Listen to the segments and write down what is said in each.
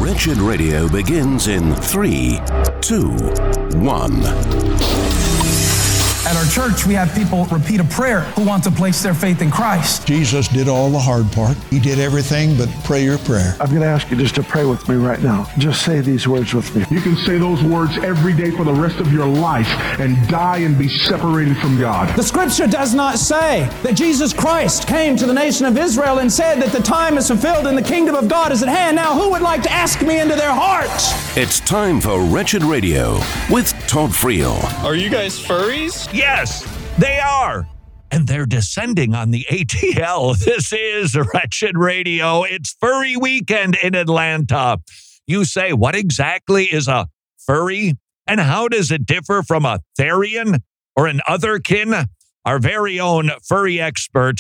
Wretched Radio begins in 3, 2, 1. At our church, we have people repeat a prayer who want to place their faith in Christ. Jesus did all the hard part. He did everything but pray your prayer. I'm going to ask you just to pray with me right now. Just say these words with me. You can say those words every day for the rest of your life and die and be separated from God. The scripture does not say that Jesus Christ came to the nation of Israel and said that the time is fulfilled and the kingdom of God is at hand. Now, who would like to ask me into their hearts? It's time for Wretched Radio with Todd Friel. Are you guys furries? Yes, they are. And they're descending on the ATL. This is Wretched Radio. It's Furry Weekend in Atlanta. You say, what exactly is a furry? And how does it differ from a therian or an otherkin? Our very own furry expert.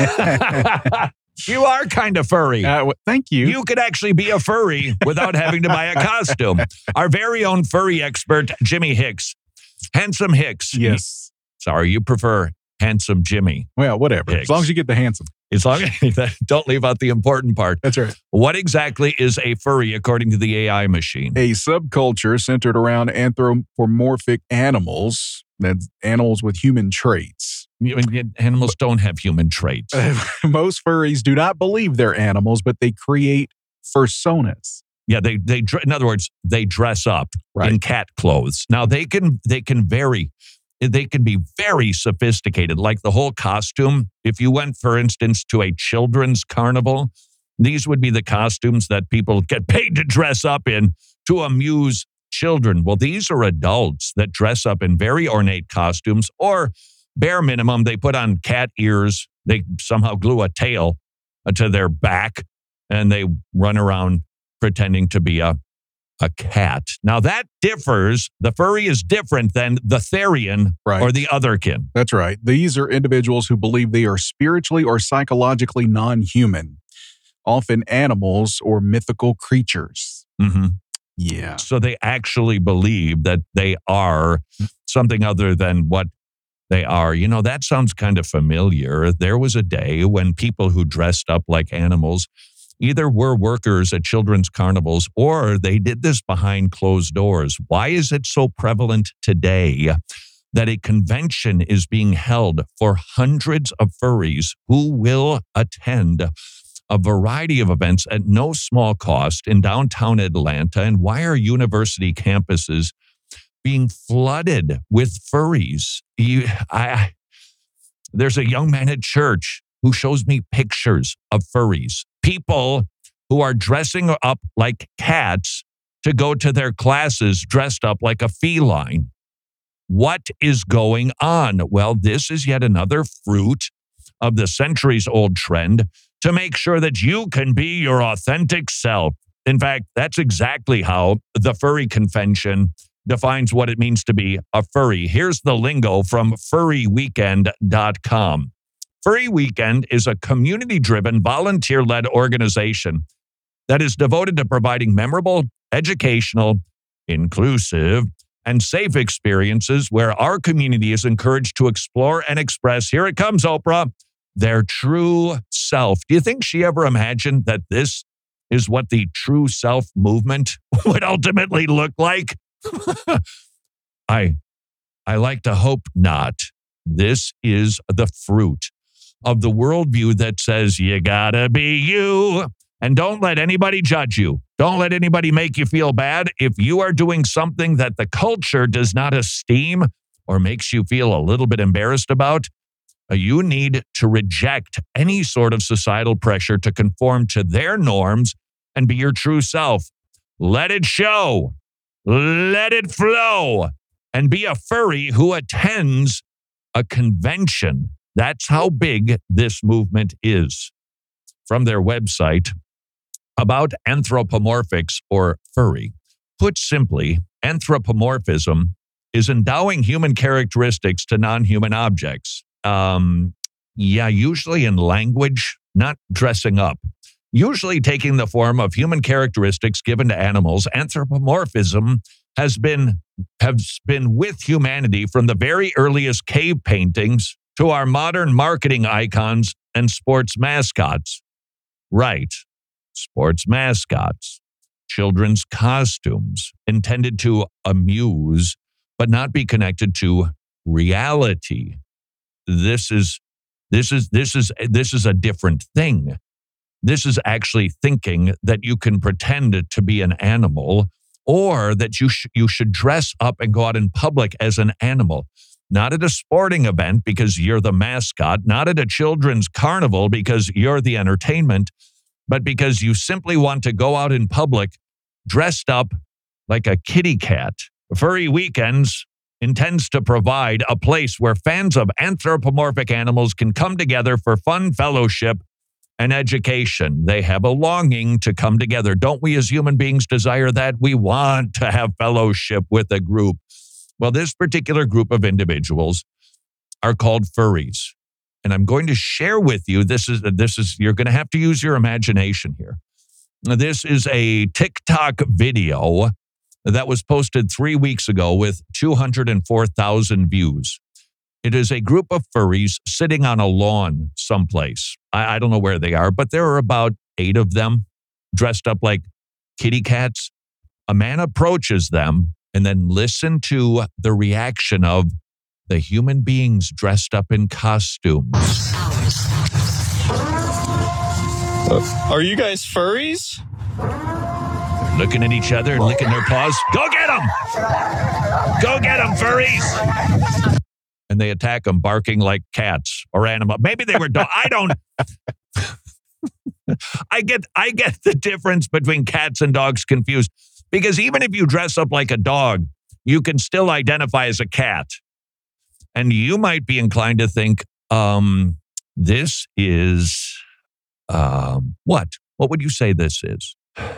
You are kind of furry. Thank you. You could actually be a furry without having to buy a costume. Our very own furry expert, Jimmy Hicks. Handsome Hicks. Yes. Sorry, you prefer handsome Jimmy. Well, whatever. Hicks. As long as you get the handsome. As long as don't leave out the important part. That's right. What exactly is a furry according to the AI machine? A subculture centered around anthropomorphic animals. That's animals with human traits. Animals don't have human traits. Most furries do not believe they're animals, but they create personas. Yeah, they in other words, they dress up in cat clothes. Now they can vary. They can be very sophisticated, like the whole costume. If you went, for instance, to a children's carnival, these would be the costumes that people get paid to dress up in to amuse children. Well, these are adults that dress up in very ornate costumes, or bare minimum, they put on cat ears. They somehow glue a tail to their back, and they run around pretending to be a cat. Now that differs. The furry is different than the therian or the otherkin. That's right. These are individuals who believe they are spiritually or psychologically non-human, often animals or mythical creatures. Mm-hmm. Yeah. So they actually believe that they are something other than what they are. You know, that sounds kind of familiar. There was a day when people who dressed up like animals either were workers at children's carnivals or they did this behind closed doors. Why is it so prevalent today that a convention is being held for hundreds of furries who will attend a variety of events at no small cost in downtown Atlanta? And why are university campuses being flooded with furries? There's a young man at church who shows me pictures of furries. People who are dressing up like cats to go to their classes dressed up like a feline. What is going on? Well, this is yet another fruit of the centuries-old trend to make sure that you can be your authentic self. In fact, that's exactly how the Furry Convention defines what it means to be a furry. Here's the lingo from furryweekend.com. Furry Weekend is a community-driven, volunteer-led organization that is devoted to providing memorable, educational, inclusive, and safe experiences where our community is encouraged to explore and express, here it comes, Oprah, their true self. Do you think she ever imagined that this is what the true self movement would ultimately look like? I like to hope not. This is the fruit of the worldview that says you gotta be you and don't let anybody judge you. Don't let anybody make you feel bad. If you are doing something that the culture does not esteem or makes you feel a little bit embarrassed about, you need to reject any sort of societal pressure to conform to their norms and be your true self. Let it show. Let it flow. And be a furry who attends a convention. That's how big this movement is. From their website, about anthropomorphics or furry. Put simply, anthropomorphism is endowing human characteristics to non-human objects. Usually in language, not dressing up. Usually taking the form of human characteristics given to animals, anthropomorphism has been with humanity from the very earliest cave paintings to our modern marketing icons and sports mascots. Right, sports mascots. children's costumes intended to amuse, but not be connected to reality. This is a different thing. This is actually thinking that you can pretend to be an animal, or that you should dress up and go out in public as an animal. Not at a sporting event because you're the mascot, not at a children's carnival because you're the entertainment, but because you simply want to go out in public dressed up like a kitty cat. Furry Weekends intends to provide a place where fans of anthropomorphic animals can come together for fun, fellowship, and education. They have a longing to come together. Don't we as human beings desire that? We want to have fellowship with a group. Well, this particular group of individuals are called furries. And I'm going to share with you, this is you're going to have to use your imagination here. This is a TikTok video that was posted 3 weeks ago with 204,000 views. It is a group of furries sitting on a lawn someplace. I don't know where they are, but there are about 8 of them dressed up like kitty cats. A man approaches them, and then listen to the reaction of the human beings dressed up in costumes. Are you guys furries? Looking at each other and licking their paws. Go get them! Go get them, furries! And they attack them, barking like cats or animals. Maybe they were dogs. I don't. I get the difference between cats and dogs confused. Because even if you dress up like a dog, you can still identify as a cat. And you might be inclined to think, this is, what? What would you say this is?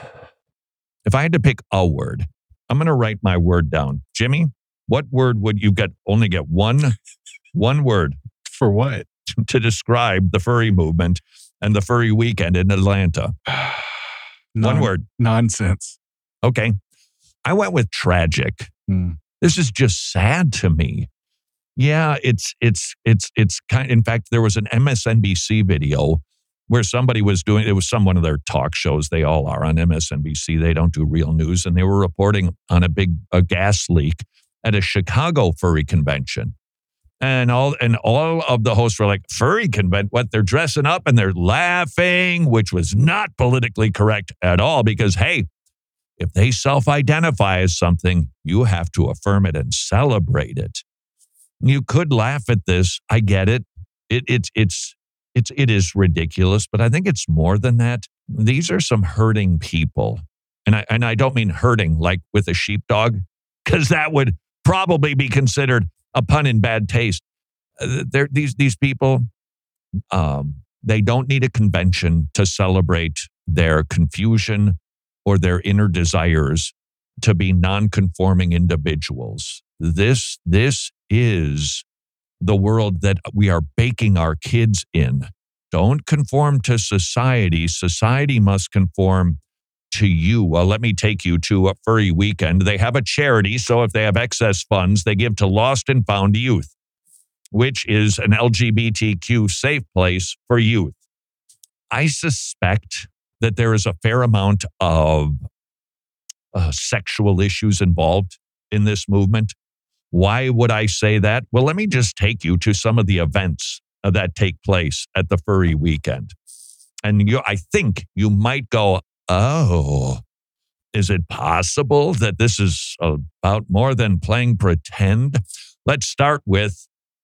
If I had to pick a word, I'm going to write my word down. Jimmy, what word would you only get one word? For what? To describe the furry movement and the furry weekend in Atlanta. One word. Nonsense. Okay. I went with tragic. This is just sad to me. Yeah, it's kind. In fact, there was an MSNBC video where somebody was doing, it was one of their talk shows. They all are on MSNBC. They don't do real news. And they were reporting on a gas leak at a Chicago furry convention. And all of the hosts were like, furry convention? What? They're dressing up and they're laughing, which was not politically correct at all because, hey, if they self-identify as something, you have to affirm it and celebrate it. You could laugh at this. I get it. It is ridiculous, but I think it's more than that. These are some hurting people. And I don't mean hurting like with a sheepdog, because that would probably be considered a pun in bad taste. These people, they don't need a convention to celebrate their confusion or their inner desires to be non-conforming individuals. This is the world that we are baking our kids in. Don't conform to society. Society must conform to you. Well, let me take you to a furry weekend. They have a charity, so if they have excess funds, they give to Lost and Found Youth, which is an LGBTQ safe place for youth. I suspect that there is a fair amount of sexual issues involved in this movement. Why would I say that? Well, let me just take you to some of the events that take place at the furry weekend. And I think you might go, oh, is it possible that this is about more than playing pretend? Let's start with,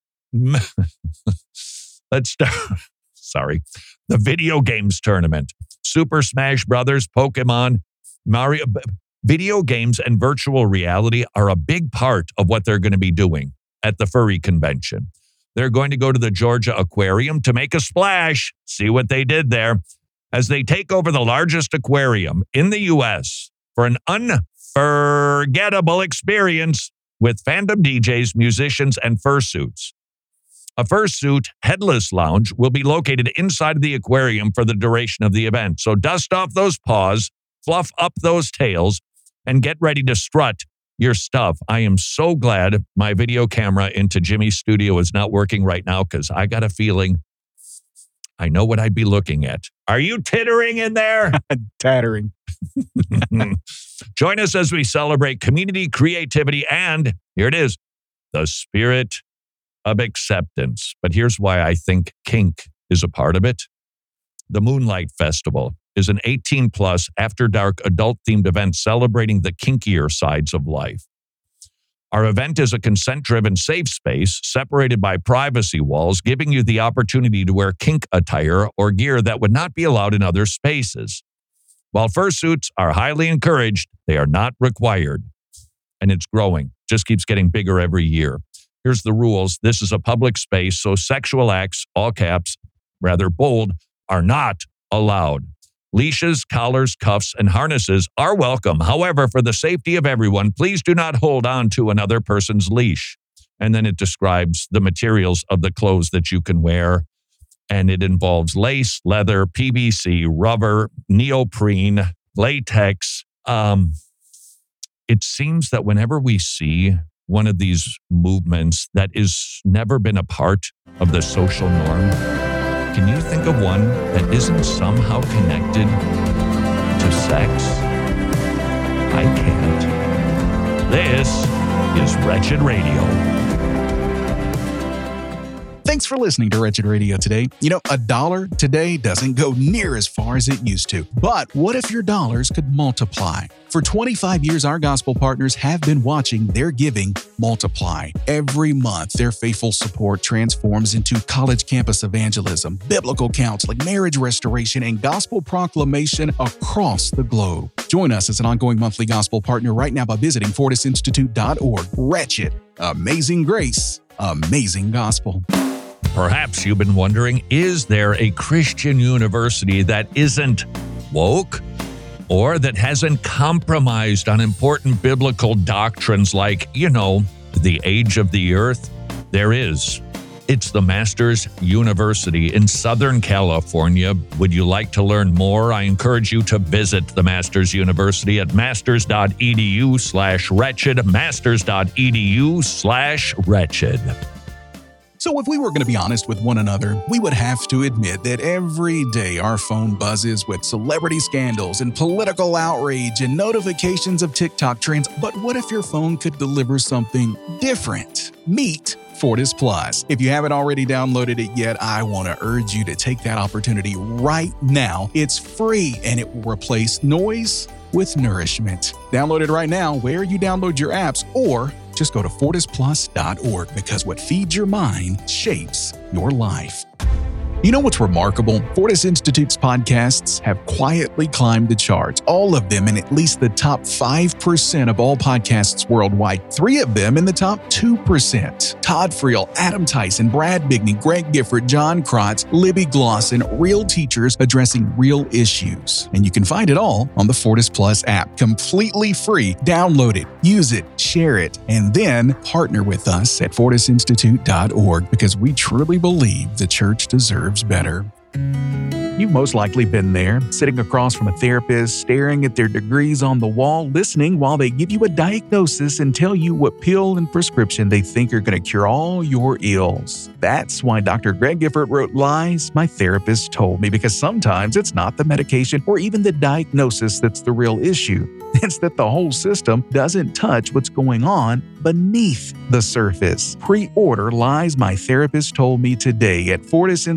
the video games tournament. Super Smash Brothers, Pokemon, Mario. Video games and virtual reality are a big part of what they're going to be doing at the furry convention. They're going to go to the Georgia Aquarium to make a splash. See what they did there. As they take over the largest aquarium in the U.S. for an unforgettable experience with fandom DJs, musicians, and fursuits. A fursuit headless lounge will be located inside of the aquarium for the duration of the event. So dust off those paws, fluff up those tails, and get ready to strut your stuff. I am so glad my video camera into Jimmy's studio is not working right now because I got a feeling I know what I'd be looking at. Are you tittering in there? Tattering. Join us as we celebrate community, creativity, and here it is, the spirit of acceptance. But here's why I think kink is a part of it. The Moonlight Festival is an 18-plus, after-dark, adult-themed event celebrating the kinkier sides of life. Our event is a consent-driven safe space separated by privacy walls, giving you the opportunity to wear kink attire or gear that would not be allowed in other spaces. While fursuits are highly encouraged, they are not required. And it's growing, just keeps getting bigger every year. Here's the rules. This is a public space, so sexual acts, all caps, rather bold, are not allowed. Leashes, collars, cuffs, and harnesses are welcome. However, for the safety of everyone, please do not hold on to another person's leash. And then it describes the materials of the clothes that you can wear. And it involves lace, leather, PVC, rubber, neoprene, latex. It seems that whenever we see one of these movements that is never been a part of the social norm, can you think of one that isn't somehow connected to sex? I can't. This is Wretched Radio. Thanks for listening to Wretched Radio today. You know, $1 today doesn't go near as far as it used to. But what if your dollars could multiply? For 25 years, our gospel partners have been watching their giving multiply. Every month, their faithful support transforms into college campus evangelism, biblical counseling, marriage restoration, and gospel proclamation across the globe. Join us as an ongoing monthly gospel partner right now by visiting FortisInstitute.org. Wretched, amazing grace, amazing gospel. Perhaps you've been wondering, is there a Christian university that isn't woke or that hasn't compromised on important biblical doctrines like, the age of the earth? There is. It's the Masters University in Southern California. Would you like to learn more? I encourage you to visit the Masters University at masters.edu/wretched, masters.edu/wretched. So if we were going to be honest with one another, we would have to admit that every day our phone buzzes with celebrity scandals and political outrage and notifications of TikTok trends. But what if your phone could deliver something different? Meet Fortis Plus. If you haven't already downloaded it yet, I want to urge you to take that opportunity right now. It's free and it will replace noise with nourishment. Download it right now where you download your apps, or just go to FortisPlus.org, because what feeds your mind shapes your life. You know what's remarkable? Fortis Institute's podcasts have quietly climbed the charts, all of them in at least the top 5% of all podcasts worldwide, 3 of them in the top 2%. Todd Friel, Adam Tyson, Brad Bigney, Greg Gifford, John Krotz, Libby Glosson, real teachers addressing real issues. And you can find it all on the Fortis Plus app, completely free. Download it, use it, share it, and then partner with us at FortisInstitute.org, because we truly believe the church deserves better. You've most likely been there, sitting across from a therapist, staring at their degrees on the wall, listening while they give you a diagnosis and tell you what pill and prescription they think are going to cure all your ills. That's why Dr. Greg Gifford wrote Lies My Therapist Told Me, because sometimes it's not the medication or even the diagnosis that's the real issue. It's that the whole system doesn't touch what's going on beneath the surface. Pre-order Lies My Therapist Told Me today at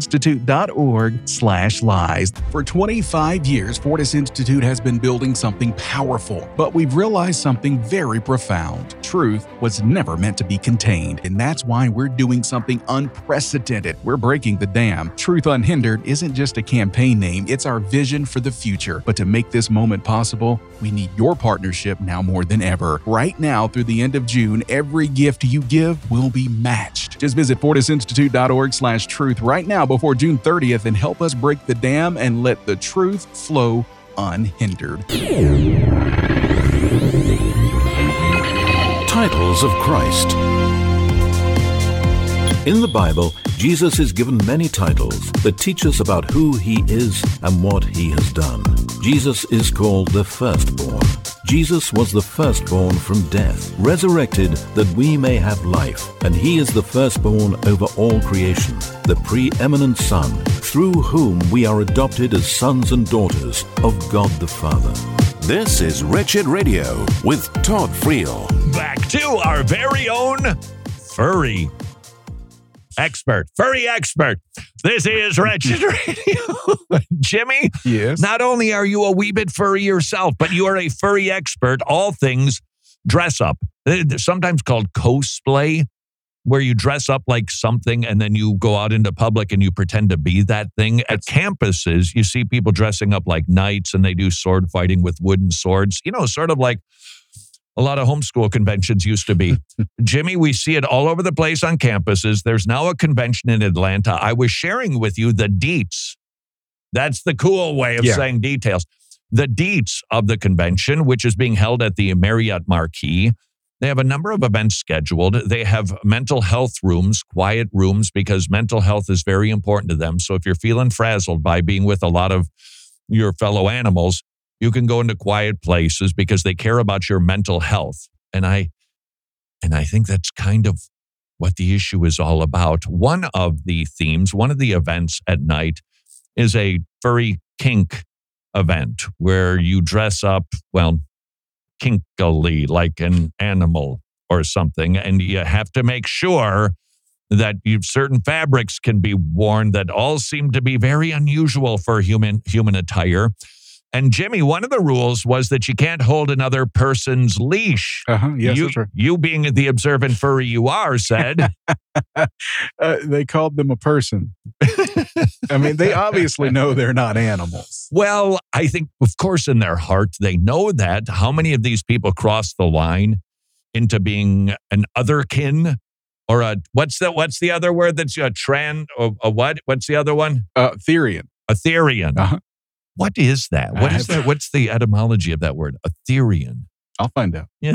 FortisInstitute.org/lies. For 25 years, Fortis Institute has been building something powerful, but we've realized something very profound. Truth was never meant to be contained, and that's why we're doing something unprecedented. We're breaking the dam. Truth Unhindered isn't just a campaign name, it's our vision for the future. But to make this moment possible, we need your partnership now more than ever. Right now, through the end of June, every gift you give will be matched. Just visit FortisInstitute.org/truth right now before June 30th and help us break the dam and let the truth flow unhindered. Titles of Christ. In the Bible, Jesus is given many titles that teach us about who he is and what he has done. Jesus is called the firstborn. Jesus was the firstborn from death, resurrected that we may have life, and he is the firstborn over all creation, the preeminent Son, through whom we are adopted as sons and daughters of God the Father. This is Wretched Radio with Todd Friel. Back to our very own furry expert. This is Wretched Radio. Jimmy, Yes. not only are you a wee bit furry yourself, but you are a furry expert, all things dress up. They're sometimes called cosplay, where you dress up like something and then you go out into public and you pretend to be that thing. At campuses, you see people dressing up like knights and they do sword fighting with wooden swords, sort of like a lot of homeschool conventions used to be. Jimmy, we see it all over the place on campuses. There's now a convention in Atlanta. I was sharing with you the deets. That's the cool way of saying details. The deets of the convention, which is being held at the Marriott Marquis. They have a number of events scheduled. They have mental health rooms, quiet rooms, because mental health is very important to them. So if you're feeling frazzled by being with a lot of your fellow animals, you can go into quiet places because they care about your mental health. And I think that's kind of what the issue is all about. One of the themes, one of the events at night is a furry kink event where you dress up, kinkily, like an animal or something. And you have to make sure that certain fabrics can be worn that all seem to be very unusual for human attire. And Jimmy, one of the rules was that you can't hold another person's leash. Yes, that's right. You being the observant furry you are, said. They called them a person. I mean, they obviously know they're not animals. Well, I think, of course, in their heart, they know that. How many of these people cross the line into being an otherkin? Or what's the other word that's a what? What's the other one? Therian. Etherian. Uh-huh. What is that? What is that? What's the etymology of that word? Etherian. I'll find out. Yeah,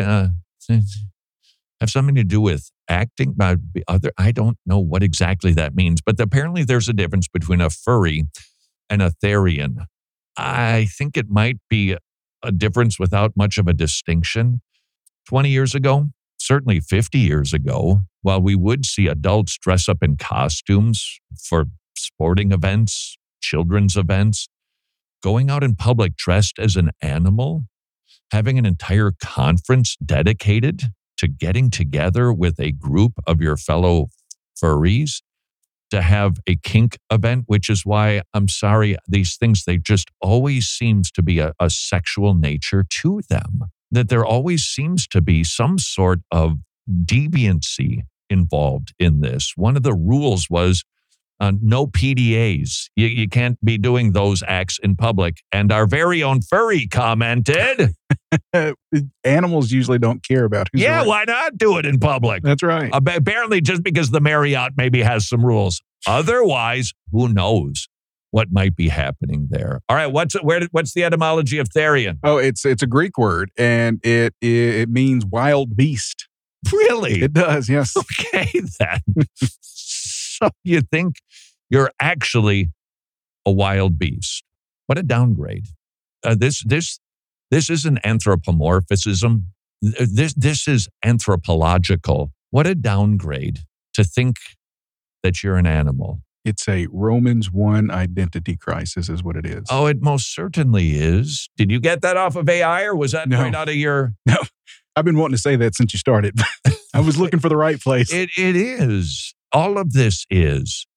have something to do with acting. I don't know what exactly that means, but apparently there's a difference between a furry and a therian. I think it might be a difference without much of a distinction. 20 years ago, certainly 50 years ago, while we would see adults dress up in costumes for sporting events, children's events, going out in public dressed as an animal, having an entire conference dedicated to getting together with a group of your fellow furries to have a kink event, which is why, I'm sorry, these things, they just always seems to be a sexual nature to them, that there always seems to be some sort of deviancy involved in this. One of the rules was no PDAs. You can't be doing those acts in public. And our very own furry commented, Animals usually don't care about who's around. why not do it in public? That's right. Apparently, just because the Marriott maybe has some rules. Otherwise, who knows what might be happening there? All right, what's the etymology of therian? Oh, it's a Greek word, and it means wild beast. Really? It does, yes. Okay, then. So you think you're actually a wild beast. What a downgrade. This isn't anthropomorphism. This is anthropological. What a downgrade to think that you're an animal. It's a Romans 1 identity crisis is what it is. Oh, it most certainly is. Did you get that off of AI or was that right out of your... No, I've been wanting to say that since you started. I was looking for the right place. It is. All of this is.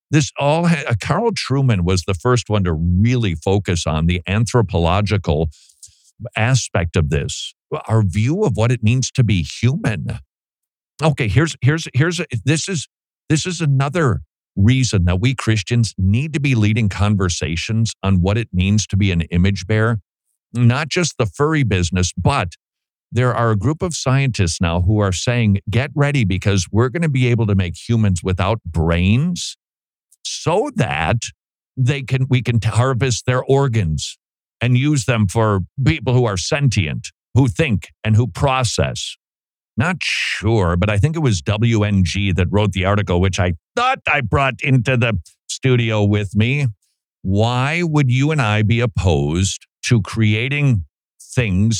Carl Trueman was the first one to really focus on the anthropological aspect of this, our view of what it means to be human. Okay, this is another reason that we Christians need to be leading conversations on what it means to be an image bearer, not just the furry business, but there are a group of scientists now who are saying, get ready because we're going to be able to make humans without brains so that we can harvest their organs and use them for people who are sentient, who think and who process. Not sure, but I think it was WNG that wrote the article, which I thought I brought into the studio with me. Why would you and I be opposed to creating things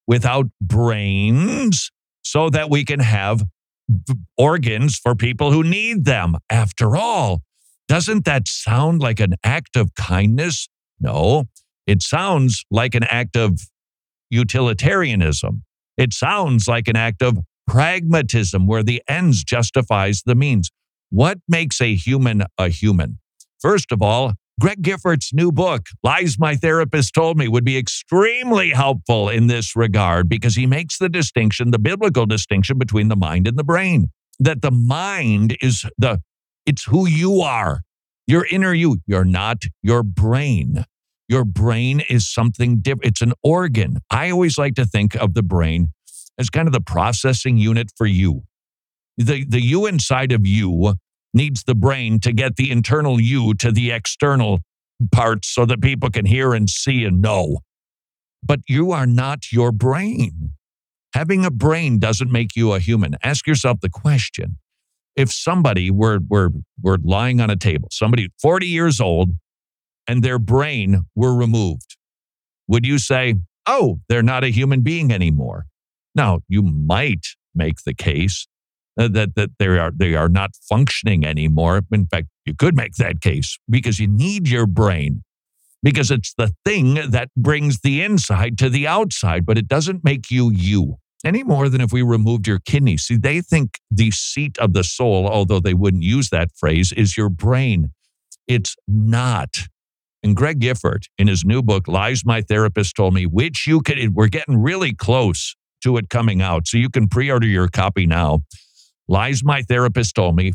without brains so that we can have organs for people who need them. After all, doesn't that sound like an act of kindness? No, it sounds like an act of utilitarianism. It sounds like an act of pragmatism where the ends justifies the means. What makes a human a human? First of all, Greg Giffort's new book, Lies My Therapist Told Me, would be extremely helpful in this regard because he makes the distinction, the biblical distinction between the mind and the brain. That the mind is it's who you are, your inner you. You're not your brain. Your brain is something different. It's an organ. I always like to think of the brain as kind of the processing unit for you. The you inside of you needs the brain to get the internal you to the external parts so that people can hear and see and know. But you are not your brain. Having a brain doesn't make you a human. Ask yourself the question. If somebody were lying on a table, somebody 40 years old, and their brain were removed, would you say, oh, they're not a human being anymore? Now, you might make the case that they are not functioning anymore. In fact, you could make that case because you need your brain, because it's the thing that brings the inside to the outside, but it doesn't make you you any more than if we removed your kidney. See, they think the seat of the soul, although they wouldn't use that phrase, is your brain. It's not. And Greg Gifford, in his new book, Lies My Therapist Told Me, which you could, we're getting really close to it coming out, so you can pre-order your copy now. Lies My Therapist Told Me,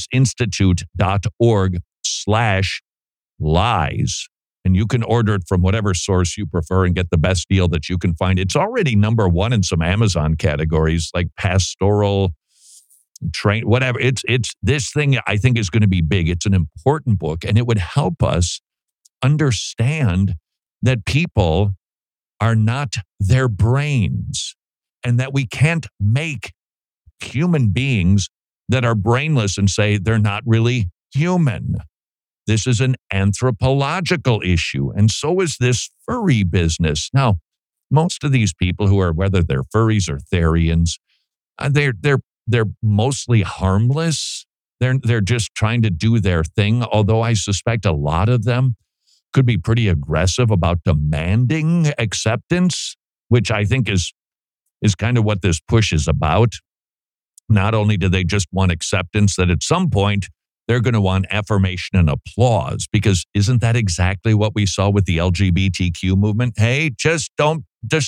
fortisinstitute.org/lies. And you can order it from whatever source you prefer and get the best deal that you can find. It's already number one in some Amazon categories like pastoral, train, whatever. It's this thing I think is going to be big. It's an important book, and it would help us understand that people are not their brains and that we can't make human beings that are brainless and say they're not really human. This is an anthropological issue, and so is this furry business. Now, most of these people who are, whether they're furries or therians, they're mostly harmless. They're just trying to do their thing, although I suspect a lot of them could be pretty aggressive about demanding acceptance, which I think is kind of what this push is about. Not only do they just want acceptance, that at some point they're going to want affirmation and applause, because isn't that exactly what we saw with the LGBTQ movement? Hey, don't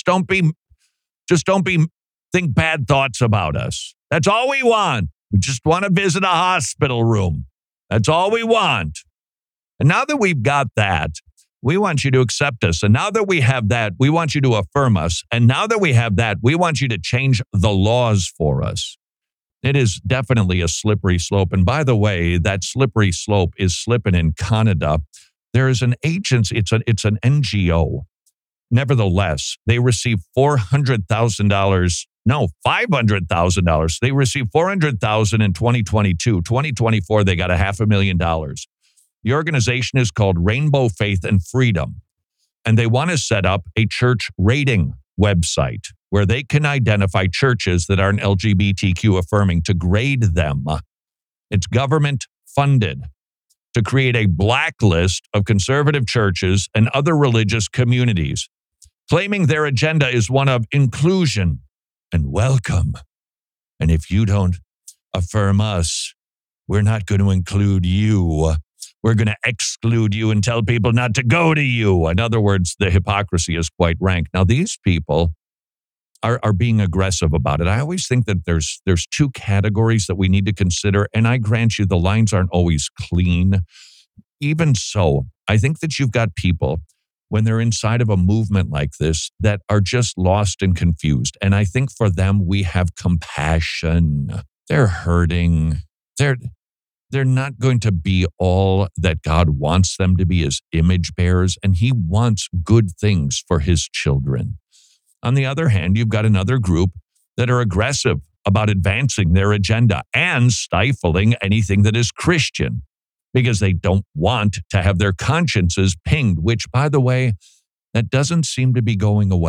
think bad thoughts about us. That's all we want. We just want to visit a hospital room. That's all we want. And now that we've got that, we want you to accept us. And now that we have that, we want you to affirm us. And now that we have that, we want you to change the laws for us. It is definitely a slippery slope. And by the way, that slippery slope is slipping in Canada. There is an agency, it's an NGO. Nevertheless, they received $500,000. They received $400,000 in 2022. 2024, they got $500,000. The organization is called Rainbow Faith and Freedom, and they want to set up a church rating website where they can identify churches that aren't LGBTQ affirming to grade them. It's government funded to create a blacklist of conservative churches and other religious communities, claiming their agenda is one of inclusion and welcome. And if you don't affirm us, we're not going to include you. We're going to exclude you and tell people not to go to you. In other words, the hypocrisy is quite rank. Now, these people are being aggressive about it. I always think that there's two categories that we need to consider. And I grant you, the lines aren't always clean. Even so, I think that you've got people, when they're inside of a movement like this, that are just lost and confused. And I think for them, we have compassion. They're hurting. They're not going to be all that God wants them to be as image bearers, and He wants good things for His children. On the other hand, you've got another group that are aggressive about advancing their agenda and stifling anything that is Christian because they don't want to have their consciences pinged, which, by the way, that doesn't seem to be going away.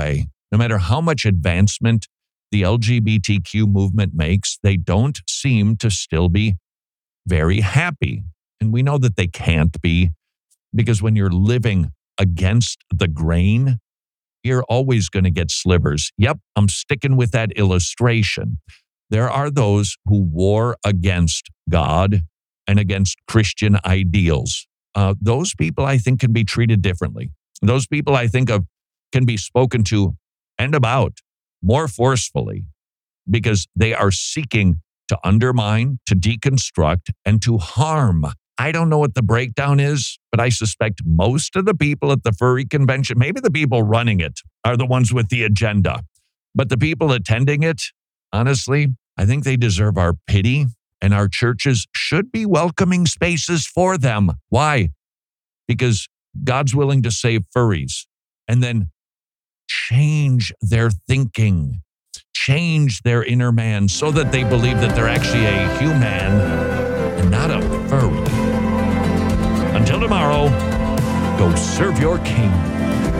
No matter how much advancement the LGBTQ movement makes, they don't seem to still be very happy. And we know that they can't be, because when you're living against the grain, you're always going to get slivers. Yep, I'm sticking with that illustration. There are those who war against God and against Christian ideals. Those people, I think, can be treated differently. Those people, I think, can be spoken to and about more forcefully, because they are seeking to undermine, to deconstruct, and to harm. I don't know what the breakdown is, but I suspect most of the people at the furry convention, maybe the people running it, are the ones with the agenda. But the people attending it, honestly, I think they deserve our pity, and our churches should be welcoming spaces for them. Why? Because God's willing to save furries and then change their thinking, change their inner man so that they believe that they're actually a human and not a furry. Until tomorrow, go serve your king.